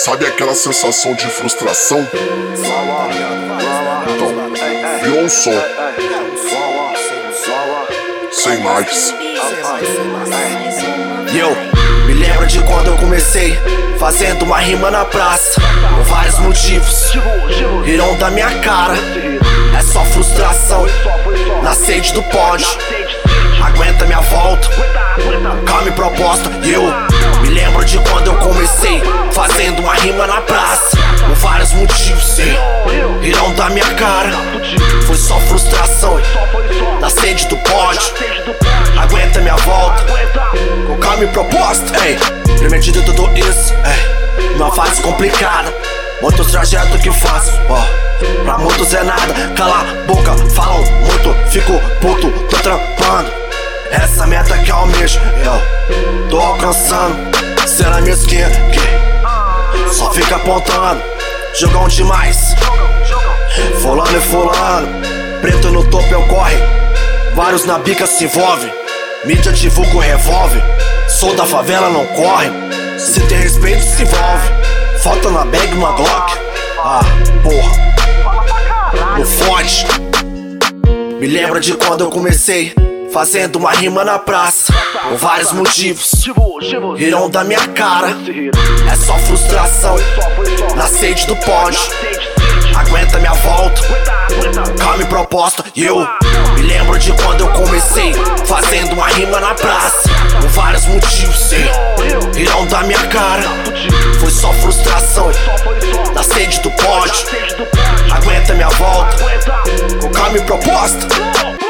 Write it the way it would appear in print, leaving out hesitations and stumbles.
Sabe aquela sensação de frustração? Então, virou um som. Sem mais. Me lembro de quando eu comecei fazendo uma rima na praça, por vários motivos riram da minha cara. É só frustração na sede do pódio. Aguenta minha volta, calma e proposta. Me lembro de quando eu comecei fazendo uma rima na praça, por vários motivos riram da minha cara. Foi só frustração na sede do pódio. Aguenta minha volta, com calma e proposta. Premedido tudo isso, numa fase complicada. Muitos trajetos que faço, pra muitos é nada. Cala a boca, falam muito, fico puto, tô trampando. Essa meta que eu almejo, eu tô alcançando. Será mesquinha que só fica apontando. Jogam demais, fulano e fulano. Preto no topo eu corre, vários na bica se envolvem. Mídia divulga o revólver, sou da favela, não corre. Se tem respeito se envolve, falta na bag uma Glock. Porra, não fode. Me lembra de quando eu comecei fazendo uma rima na praça, por vários motivos riram da minha cara. É só frustração na sede do pódio. Aguenta minha volta, calma e proposta. Me lembro de quando eu comecei fazendo uma rima na praça, por vários motivos riram da minha cara. Foi só frustração na sede do pódio. Aguenta minha volta, com calma e proposta.